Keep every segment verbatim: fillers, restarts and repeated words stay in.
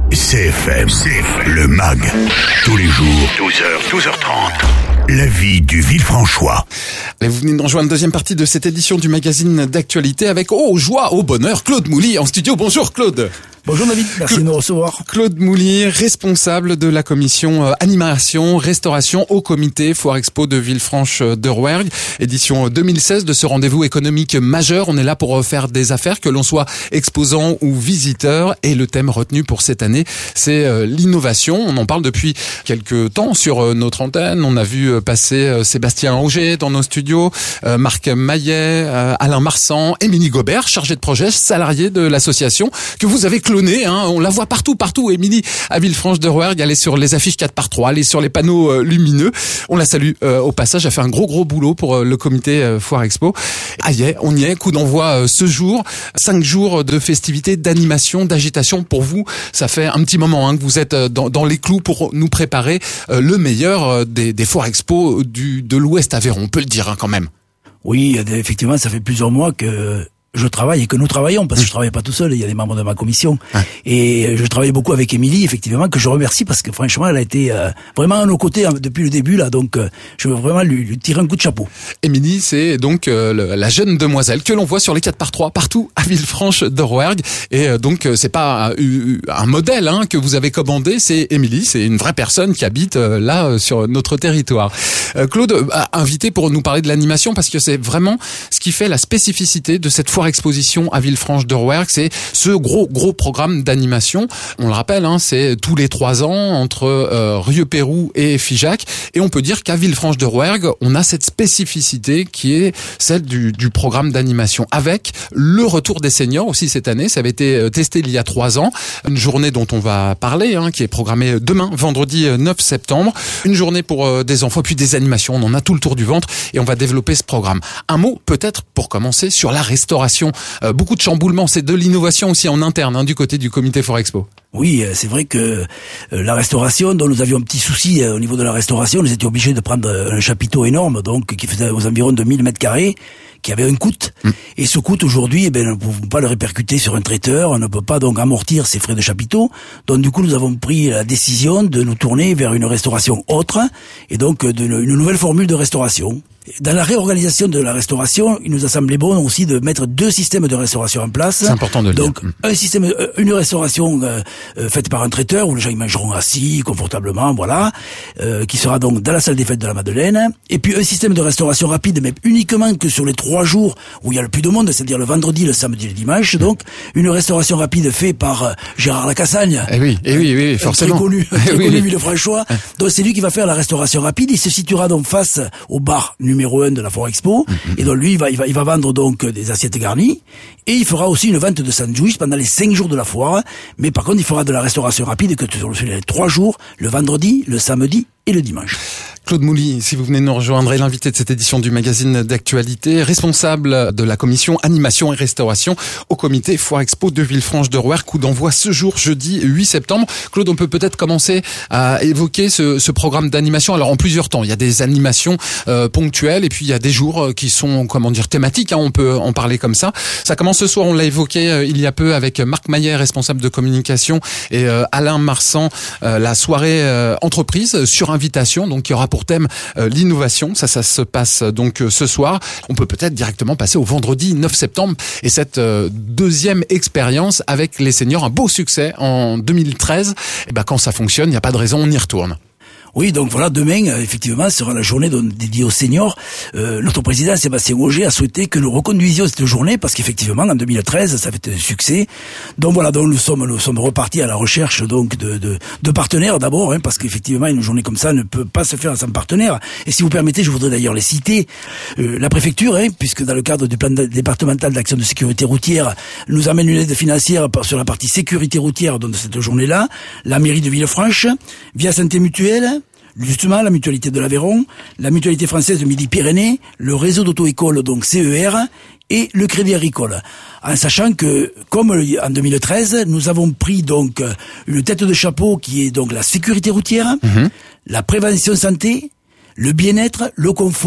C F M, C F M, le M A G, tous les jours, douze heures, douze heures trente. La vie du Villefranchois. Allez, vous venez de rejoindre la deuxième partie de cette édition du magazine d'actualité avec, oh, joie, au bonheur, Claude Mouly en studio. Bonjour Claude. Bonjour David, merci Cla- de nous recevoir. Claude Mouly, responsable de la commission euh, animation, restauration au comité Foire Expo de Villefranche-de-Rouergue, édition deux mille seize de ce rendez-vous économique majeur. On est là pour faire des affaires, que l'on soit exposant ou visiteur, et le thème retenu pour cette année, c'est euh, l'innovation. On en parle depuis quelques temps sur euh, notre antenne. On a vu euh, passer euh, Sébastien Auger dans nos studios, euh, Marc Maillet, euh, Alain Marsan, Émilie Gobert, chargée de projet, salariée de l'association, que vous avez clonée, hein, on la voit partout, partout. Émilie à Villefranche-de-Rouergue, elle est sur les affiches quatre par trois, elle est sur les panneaux euh, lumineux. On la salue euh, au passage, elle a fait un gros gros boulot pour euh, le comité euh, Foire Expo. Ah y est, on y est, coup d'envoi euh, ce jour, cinq jours de festivités, d'animation, d'agitation. Pour vous, ça fait un petit moment hein, que vous êtes euh, dans, dans les clous pour nous préparer euh, le meilleur euh, des, des Foire Expo du, de l'Ouest Aveyron, on peut le dire hein, quand même. Oui, effectivement, ça fait plusieurs mois que je travaille et que nous travaillons, parce que je travaille pas tout seul, il y a des membres de ma commission. Ouais. Et je travaille beaucoup avec Émilie, effectivement, que je remercie parce que franchement, elle a été euh, vraiment à nos côtés hein, depuis le début, là, donc euh, je veux vraiment lui, lui tirer un coup de chapeau. Émilie, c'est donc euh, le, la jeune demoiselle que l'on voit sur les quatre par trois partout à Villefranche-de-Rouergue. Et euh, donc, euh, c'est pas un, un modèle hein, que vous avez commandé, c'est Émilie, c'est une vraie personne qui habite euh, là, euh, sur notre territoire. Euh, Claude, euh, invité pour nous parler de l'animation, parce que c'est vraiment ce qui fait la spécificité de cette foire exposition à Villefranche-de-Rouergue, c'est ce gros gros programme d'animation. On le rappelle, hein, c'est tous les trois ans entre euh, Rieux-Pérou et Figeac, et on peut dire qu'à Villefranche-de-Rouergue, on a cette spécificité qui est celle du, du programme d'animation, avec le retour des seniors aussi cette année. Ça avait été testé il y a trois ans, une journée dont on va parler, hein, qui est programmée demain, vendredi neuf septembre, une journée pour euh, des enfants, puis des animations. On en a tout le tour du ventre et on va développer ce programme. Un mot peut-être pour commencer sur la restauration. Euh, beaucoup de chamboulements, c'est de l'innovation aussi en interne hein, du côté du comité Foire Expo. Oui, c'est vrai que euh, la restauration, dont nous avions un petit souci euh, au niveau de la restauration, nous étions obligés de prendre un chapiteau énorme, donc qui faisait aux environs de mille mètres carrés, qui avait un coût. Mmh. Et ce coût aujourd'hui, eh ben, nous ne pouvons pas le répercuter sur un traiteur, on ne peut pas donc amortir ces frais de chapiteau. Donc du coup, nous avons pris la décision de nous tourner vers une restauration autre, et donc de, une nouvelle formule de restauration. Dans la réorganisation de la restauration, il nous a semblé bon aussi de mettre deux systèmes de restauration en place. C'est important de le donc, dire. un système, une restauration euh, faite par un traiteur où les gens ils mangeront assis, confortablement, voilà, euh, qui sera donc dans la salle des fêtes de la Madeleine. Et puis un système de restauration rapide, mais uniquement que sur les trois jours où il y a le plus de monde, c'est-à-dire le vendredi, le samedi et le dimanche. Donc, une restauration rapide faite par euh, Gérard Lacassagne. Eh oui, eh oui, oui, forcément. Très connu, eh très oui, connu oui. Villefranchois. Donc c'est lui qui va faire la restauration rapide. Il se situera donc face au bar numéro un de la Foire Expo, mmh, et donc lui il va, il va il va vendre donc des assiettes garnies, et il fera aussi une vente de sandwichs pendant les cinq jours de la foire. Mais par contre il fera de la restauration rapide que sur les trois jours, le vendredi, le samedi et le dimanche. Claude Mouly, si vous venez nous rejoindre, est l'invité de cette édition du magazine d'actualité, responsable de la commission animation et restauration au comité Foire Expo de Villefranche-de-Rouergue. Coup d'envoi ce jour, jeudi huit septembre. Claude, on peut peut-être commencer à évoquer ce, ce programme d'animation. Alors en plusieurs temps, il y a des animations euh, ponctuelles et puis il y a des jours qui sont, comment dire, thématiques. Hein, on peut en parler comme ça. Ça commence ce soir, on l'a évoqué euh, il y a peu avec Marc Maillet, responsable de communication, et euh, Alain Marsan, euh, la soirée euh, entreprise sur invitation. Donc il y aura pour thème euh, l'innovation. Ça, ça se passe donc euh, ce soir. On peut peut-être directement passer au vendredi neuf septembre et cette euh, deuxième expérience avec les seniors, un beau succès en deux mille treize. Et ben quand ça fonctionne, il n'y a pas de raison, on y retourne. Oui, donc voilà, demain, effectivement, sera la journée dédiée aux seniors. Euh, notre président, Sébastien Auger, a souhaité que nous reconduisions cette journée, parce qu'effectivement, en deux mille treize, ça fait un succès. Donc voilà, donc nous sommes, nous sommes repartis à la recherche, donc, de, de, de partenaires d'abord, hein, parce qu'effectivement, une journée comme ça ne peut pas se faire sans partenaire. Et si vous permettez, je voudrais d'ailleurs les citer. Euh, la préfecture, hein, puisque dans le cadre du plan départemental d'action de sécurité routière, nous amène une aide financière sur la partie sécurité routière de cette journée-là. La mairie de Villefranche, via Santé Mutuelle, justement la mutualité de l'Aveyron, la mutualité française de Midi-Pyrénées, le réseau d'auto-école donc C E R et le Crédit Agricole. En sachant que, comme en deux mille treize, nous avons pris donc une tête de chapeau qui est donc la sécurité routière, mmh. la prévention santé, le bien-être, le confort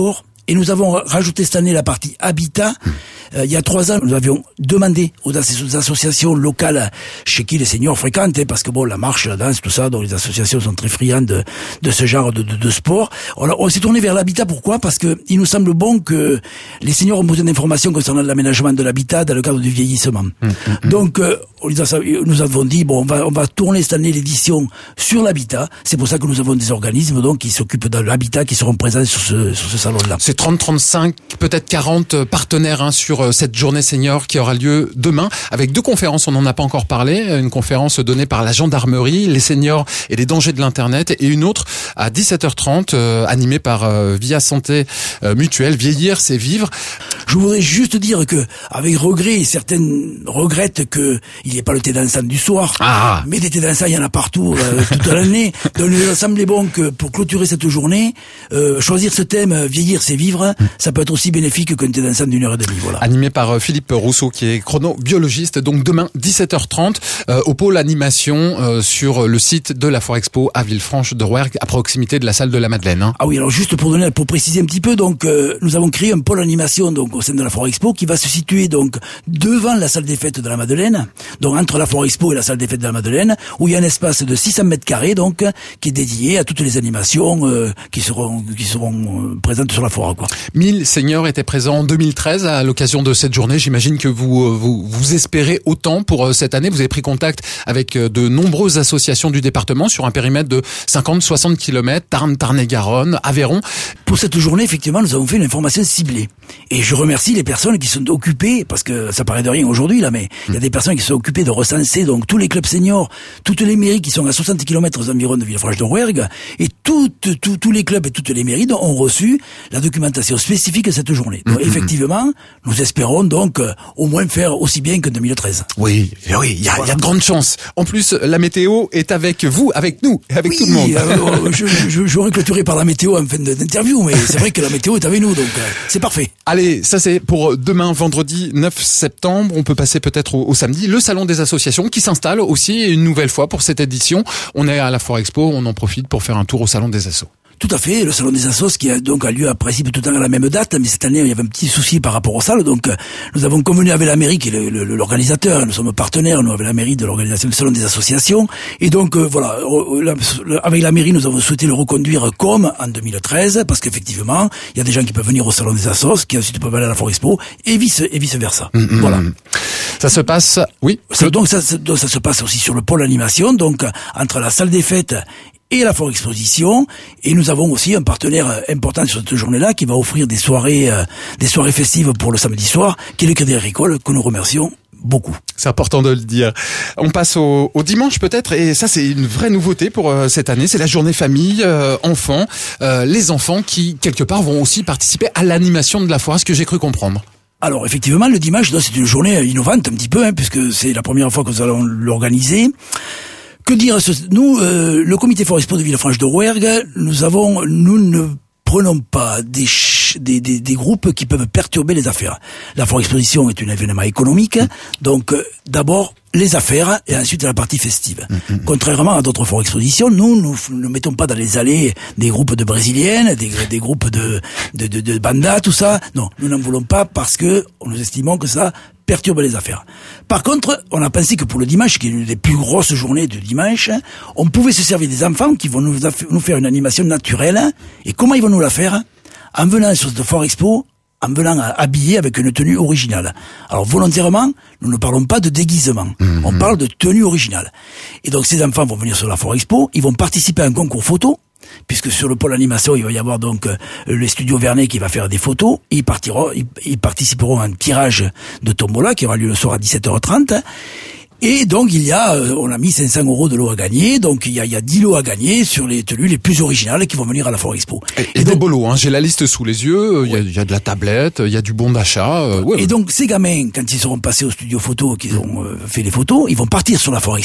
Et nous avons rajouté cette année la partie habitat. Euh, il y a trois ans, nous avions demandé aux, as- aux associations locales chez qui les seniors fréquentent, hein, parce que bon, la marche, la danse, tout ça, donc les associations sont très friandes de, de ce genre de, de, de sport. On, a- on s'est tourné vers l'habitat. Pourquoi? Parce que il nous semble bon que les seniors ont besoin d'informations concernant l'aménagement de l'habitat dans le cadre du vieillissement. Mmh, mmh. Donc, euh, on les a- nous avons dit bon, on va, on va tourner cette année l'édition sur l'habitat. C'est pour ça que nous avons des organismes donc qui s'occupent de l'habitat qui seront présents sur ce, sur ce salon-là. C'est trente, trente-cinq, peut-être quarante partenaires hein, sur cette journée senior qui aura lieu demain, avec deux conférences, on n'en a pas encore parlé, une conférence donnée par la gendarmerie, les seniors et les dangers de l'internet, et une autre à dix-sept heures trente, euh, animée par euh, Via Santé euh, Mutuelle, Vieillir c'est vivre. Je voudrais juste dire que, avec regret, certaines regrettent que il n'y ait pas le thé dansant du soir. Ah. Mais des thés dansants, il y en a partout, euh, toute l'année. Donc, il nous semblait bon que, pour clôturer cette journée, euh, choisir ce thème, euh, vieillir c'est vivre, ça peut être aussi bénéfique qu'un thé dansant d'une heure et demie, voilà. Animé par euh, Philippe Rousseau, qui est chronobiologiste. Donc demain, dix-sept heures trente, euh, au pôle animation, euh, sur le site de la Foire Expo à Villefranche de Rouergue, à proximité de la salle de la Madeleine. Hein. Ah oui, alors juste pour donner, pour préciser un petit peu, donc, euh, nous avons créé un pôle animation, donc, au sein de la Foire Expo, qui va se situer, donc, devant la salle des fêtes de la Madeleine, donc, entre la Foire Expo et la salle des fêtes de la Madeleine, où il y a un espace de six cents mètres carrés, donc, qui est dédié à toutes les animations, euh, qui seront, qui seront euh, présentes sur la foire, quoi. mille seniors étaient présents en deux mille treize à l'occasion de cette journée. J'imagine que vous, euh, vous, vous espérez autant pour euh, cette année. Vous avez pris contact avec euh, de nombreuses associations du département sur un périmètre de cinquante, soixante kilomètres, Tarn, Tarn-et-Garonne, Aveyron. Pour cette journée, effectivement, nous avons fait une information ciblée. Et je remercie les personnes qui sont occupées, parce que ça paraît de rien aujourd'hui, là, mais il y a des personnes qui sont occupées de recenser, donc, tous les clubs seniors, toutes les mairies qui sont à soixante kilomètres aux environs de Villefranche de Rouergue, et toutes, tous, tous les clubs et toutes les mairies ont reçu la documentation spécifique de cette journée. Donc, mmh. effectivement, nous espérons donc, euh, au moins faire aussi bien que deux mille treize. Oui, oui, il y a, voilà. y a de grandes chances. En plus, la météo est avec vous, avec nous, avec oui, tout le monde. Euh, je, je, j'aurais clôturé par la météo en fin d'interview, mais c'est vrai que la météo est avec nous, donc euh, c'est parfait. Allez, ça c'est pour demain, vendredi neuf septembre. On peut passer peut-être au, au samedi. Le salon des associations qui s'installe aussi une nouvelle fois pour cette édition. On est à la Foire Expo, on en profite pour faire un tour au salon des assos. Tout à fait, le salon des assos qui a donc a lieu à principe tout le temps à la même date, mais cette année il y avait un petit souci par rapport aux salles, donc nous avons convenu avec la mairie qui est le, le, l'organisateur, nous sommes partenaires, nous avec la mairie de l'organisation du salon des associations, et donc euh, voilà, avec la mairie nous avons souhaité le reconduire comme en deux mille treize, parce qu'effectivement il y a des gens qui peuvent venir au salon des assos, qui ensuite peuvent aller à la Foire Expo, et vice et vice versa. Mmh, voilà. Ça se passe, oui. Ça, donc, ça, donc ça se passe aussi sur le pôle animation, donc entre la salle des fêtes et la Foire Exposition, et nous avons aussi un partenaire important sur cette journée-là qui va offrir des soirées, euh, des soirées festives pour le samedi soir, qui est le Crédit Agricole, que nous remercions beaucoup. C'est important de le dire. On passe au, au dimanche peut-être, et ça c'est une vraie nouveauté pour euh, cette année, c'est la journée famille, euh, enfants, euh, les enfants qui quelque part vont aussi participer à l'animation de la foire, ce que j'ai cru comprendre. Alors effectivement, le dimanche, c'est une journée innovante un petit peu, hein, puisque c'est la première fois que nous allons l'organiser. Que dire, nous, euh, le comité Foire Expo de Villefranche de Rouergue, nous avons, nous ne prenons pas des, ch- des, des, des groupes qui peuvent perturber les affaires. La Foire Exposition est un événement économique, donc euh, d'abord les affaires et ensuite la partie festive. Mmh, mmh. Contrairement à d'autres Foires Expositions, nous, nous ne mettons pas dans les allées des groupes de brésiliennes, des, des groupes de, de, de, de bandas, tout ça. Non, nous n'en voulons pas parce que nous estimons que ça perturbe les affaires. Par contre, on a pensé que pour le dimanche, qui est une des plus grosses journées du dimanche, on pouvait se servir des enfants qui vont nous, nous faire une animation naturelle. Et comment ils vont nous la faire? En venant sur cette Foire Expo, en venant habillés avec une tenue originale. Alors volontairement, nous ne parlons pas de déguisement, mmh. on parle de tenue originale. Et donc ces enfants vont venir sur la Foire Expo, ils vont participer à un concours photo, puisque sur le pôle animation, il va y avoir donc euh, le studio Vernet qui va faire des photos, et ils, partiront, ils, ils participeront à un tirage de tombola qui aura lieu le soir à dix-sept heures trente. Et donc il y a, euh, on a mis cinq cents euros de lot à gagner, donc il y a, il y a dix lots à gagner sur les tenues les plus originales qui vont venir à la Foire Expo. Et, et, et donc, des beaux lots, hein, j'ai la liste sous les yeux, il ouais. y, a, il y a de la tablette, il y a du bon d'achat. Euh, ouais, et ouais. donc ces gamins, quand ils seront passés au studio photo, qu'ils ont euh, fait les photos, ils vont partir sur la Foire Expo.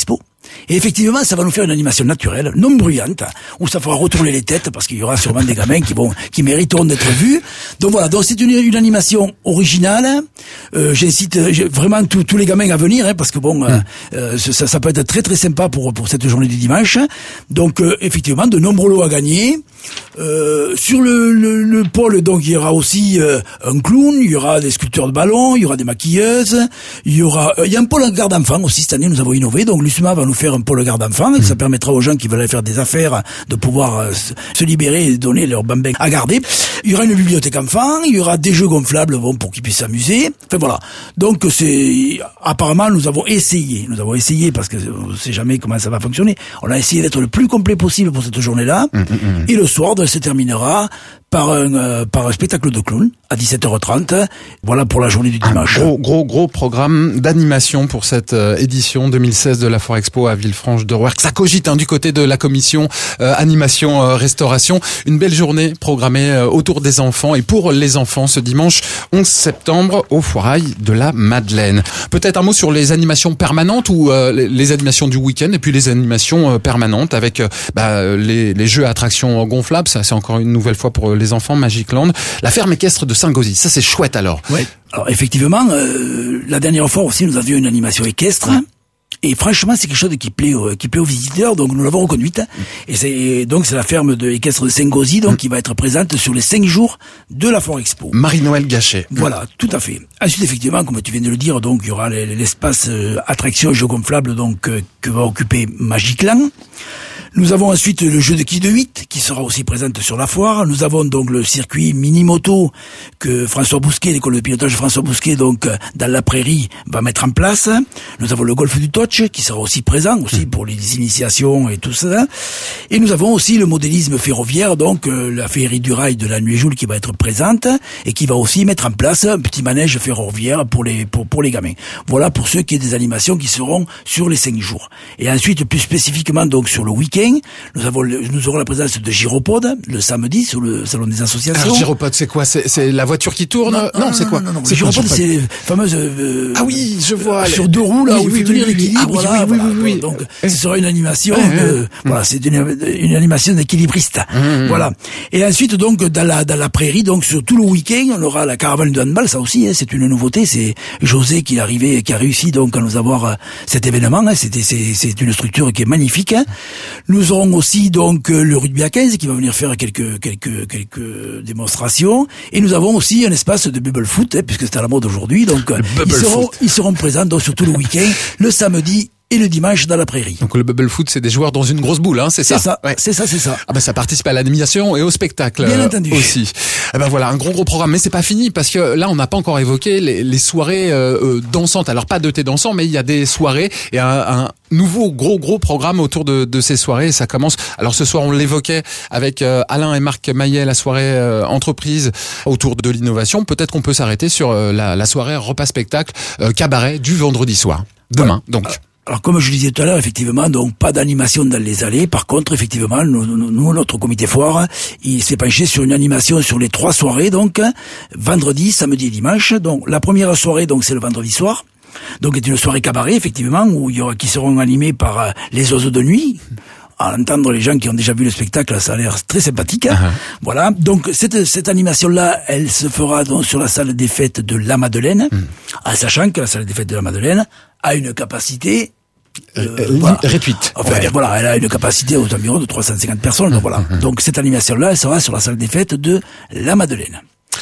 Et effectivement, ça va nous faire une animation naturelle, non bruyante, où ça fera retourner les têtes, parce qu'il y aura sûrement des gamins qui vont, qui mériteront d'être vus. Donc voilà, donc c'est une, une animation originale. Euh, j'incite vraiment tous, tous les gamins à venir, hein, parce que bon, mmh. euh, ça, ça peut être très très sympa pour pour cette journée du dimanche. Donc euh, effectivement, de nombreux lots à gagner. Euh, sur le, le, le pôle, donc il y aura aussi euh, un clown, il y aura des sculpteurs de ballons, il y aura des maquilleuses, il y aura, euh, il y a un pôle garde d'enfants aussi cette année. Nous avons innové, donc l'U S M A va nous faire un pôle garde d'enfants. Mmh. Ça permettra aux gens qui veulent aller faire des affaires de pouvoir euh, se libérer et donner leur bambin à garder. Il y aura une bibliothèque enfant, il y aura des jeux gonflables, bon, pour qu'ils puissent s'amuser. Enfin voilà. Donc c'est, apparemment nous avons essayé, nous avons essayé parce que on ne sait jamais comment ça va fonctionner. On a essayé d'être le plus complet possible pour cette journée-là. Mmh, mmh. Et le soir, se terminera par un euh, par un spectacle de clown à dix-sept heures trente. Voilà pour la journée du dimanche. Un gros gros gros programme d'animation pour cette euh, édition deux mille seize de la Foire Expo à Villefranche-de-Rouergue. Ça cogite hein, du côté de la commission euh, animation euh, restauration. Une belle journée programmée euh, autour des enfants et pour les enfants ce dimanche onze septembre au Foirail de la Madeleine. Peut-être un mot sur les animations permanentes ou euh, les, les animations du week-end et puis les animations euh, permanentes avec euh, bah, les les jeux à attractions gonflables. Ça c'est encore une nouvelle fois pour les enfants, Magic Land. La ferme équestre de Saint-Gauzy, ça c'est chouette alors. Ouais. Alors effectivement, euh, la dernière fois aussi nous avions une animation équestre. Ouais. Et franchement, c'est quelque chose qui plaît, euh, qui plaît aux visiteurs, donc nous l'avons reconduite. Et c'est donc c'est la ferme de équestre de Saint-Gauzy, donc mmh. qui va être présente sur les cinq jours de la Foire Expo. Marie-Noël Gachet. Voilà, tout à fait. Ensuite, effectivement, comme tu viens de le dire, donc il y aura l'espace euh, attraction jeux gonflables, donc euh, que va occuper Magic Land. Nous avons ensuite le jeu de quilles de huit qui sera aussi présente sur la foire. Nous avons donc le circuit mini-moto que François Bousquet, l'école de pilotage François Bousquet, donc dans la prairie, va mettre en place. Nous avons le golf du Touch qui sera aussi présent aussi pour les initiations et tout ça. Et nous avons aussi le modélisme ferroviaire, donc la féerie du rail de la Nuit et Joule qui va être présente et qui va aussi mettre en place un petit manège ferroviaire pour les pour, pour les gamins. Voilà pour ceux qui ont des animations qui seront sur les cinq jours. Et ensuite, plus spécifiquement donc sur le week-end, Nous avons, le, nous aurons la présence de Gyropode le samedi sur le salon des associations. Alors Gyropode, c'est quoi? C'est, c'est la voiture qui tourne? Non, non, non c'est quoi? Non, non, non. Gyropode, c'est les fameuses. Euh, ah oui, je vois. Sur les... deux roues là, oui, où il faut oui, tenir oui, l'équilibre. Ah oui, voilà, oui, oui, voilà, oui, oui. Donc, ce sera une animation. Ouais, de, ouais. Voilà, c'est une, une animation d'équilibriste. Mmh. Voilà. Et ensuite, donc, dans la dans la prairie, donc sur tout le week-end, on aura la caravane de handball. Ça aussi, hein, c'est une nouveauté. C'est José qui est arrivé, qui a réussi donc à nous avoir euh, cet événement. Hein. C'était c'est c'est une structure qui est magnifique. Hein. Nous aurons aussi donc le rugby à quinze qui va venir faire quelques quelques quelques démonstrations, et nous avons aussi un espace de bubble foot hein, puisque c'est à la mode aujourd'hui, donc ils seront foot. ils seront présents donc sur tout le week-end, le samedi et le dimanche dans la prairie. Donc le bubble foot, c'est des joueurs dans une grosse boule, hein, c'est ça. C'est ça, ouais. c'est ça, c'est ça. Ah ben ça participe à l'animation et au spectacle. Bien euh, entendu. Aussi. Eh ben voilà, un gros gros programme, mais c'est pas fini parce que là on n'a pas encore évoqué les, les soirées euh, euh, dansantes. Alors pas de thé dansant, mais il y a des soirées et un, un nouveau gros gros programme autour de, de ces soirées. Et ça commence. Alors ce soir on l'évoquait avec euh, Alain et Marc Maillet, la soirée euh, entreprise autour de l'innovation. Peut-être qu'on peut s'arrêter sur euh, la, la soirée repas spectacle euh, cabaret du vendredi soir. Demain ouais. donc. Alors comme je le disais tout à l'heure, effectivement, donc pas d'animation dans les allées. Par contre, effectivement, nous, nous notre comité foire, il s'est penché sur une animation sur les trois soirées, donc vendredi, samedi et dimanche. Donc la première soirée, donc c'est le vendredi soir. Donc c'est une soirée cabaret, effectivement, où il y aura qui seront animés par euh, les oiseaux de nuit. À entendre les gens qui ont déjà vu le spectacle, ça a l'air très sympathique. Hein. Uh-huh. Voilà. Donc cette cette animation-là, elle se fera donc sur la salle des fêtes de la Madeleine, mm. en sachant que la salle des fêtes de la Madeleine a une capacité Euh, euh, voilà. réduite. Enfin, voilà, elle a une capacité aux environs de trois cent cinquante personnes. Donc voilà. Mmh. Donc cette animation-là, elle sera sur la salle des fêtes de la Madeleine.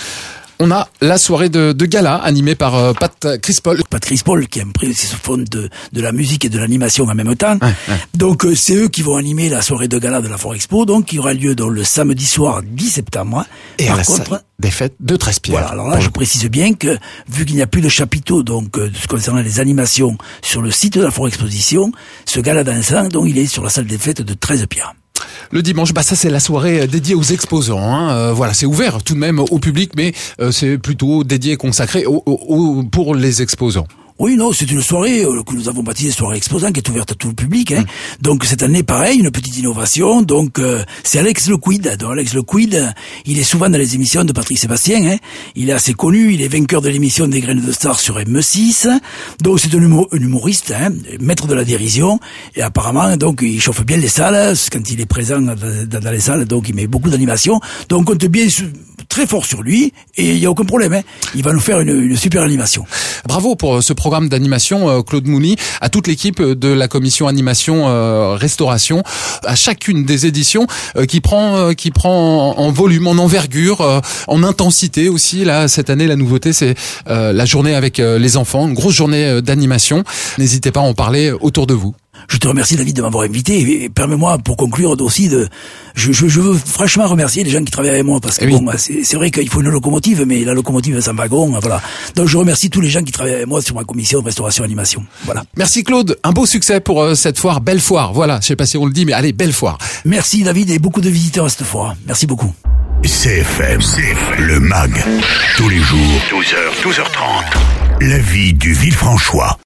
On a la soirée de, de gala animée par euh, Pat Crispol. Pat Crispol qui a pris ce fond de, de la musique et de l'animation en même temps. Ouais, ouais. Donc euh, c'est eux qui vont animer la soirée de gala de la Foire Expo, donc qui aura lieu dans le samedi soir dix septembre. Et par à la contre, salle des fêtes de Trespierre. Voilà, alors là je précise bien que vu qu'il n'y a plus de chapiteau donc euh, concernant les animations sur le site de la Foire Exposition, ce gala dansant donc il est sur la salle des fêtes de Trespierre. Le dimanche, bah ça c'est la soirée dédiée aux exposants. Hein. Euh, voilà, c'est ouvert tout de même au public, mais euh, c'est plutôt dédié, consacré au, au, au, pour les exposants. Oui, non, c'est une soirée euh, que nous avons baptisée soirée exposant, qui est ouverte à tout le public. Hein. Mmh. Donc cette année, pareil, une petite innovation. Donc euh, c'est Alex Le Quid. Donc Alex Le Quid, il est souvent dans les émissions de Patrick Sébastien. Hein. Il est assez connu. Il est vainqueur de l'émission des Graines de Star sur M six. Donc c'est un, humo- un humoriste, hein, maître de la dérision. Et apparemment, donc il chauffe bien les salles quand il est présent dans, dans, dans les salles. Donc il met beaucoup d'animation. Donc on compte bien su- très fort sur lui. Et il y a aucun problème. Hein. Il va nous faire une, une super animation. Bravo pour ce programme d'animation, Claude Mouni, à toute l'équipe de la commission animation euh, restauration, à chacune des éditions euh, qui prend euh, qui prend en, en volume, en envergure, euh, en intensité aussi. Là, cette année, la nouveauté, c'est euh, la journée avec euh, les enfants, une grosse journée euh, d'animation. N'hésitez pas à en parler autour de vous. Je te remercie, David, de m'avoir invité. Et permets-moi, pour conclure aussi, de, je, je, je veux franchement remercier les gens qui travaillent avec moi, parce que oui. bon, c'est, c'est vrai qu'il faut une locomotive, mais la locomotive sans wagon, voilà. Donc je remercie tous les gens qui travaillent avec moi sur ma commission de restauration animation. Voilà. Merci Claude, un beau succès pour euh, cette foire, belle foire. Voilà, je sais pas si on le dit, mais allez, belle foire. Merci David, et beaucoup de visiteurs à cette foire. Merci beaucoup. C F M, C F M, le MAG, tous les jours, douze heures, douze heures trente. La vie du Villefranchois.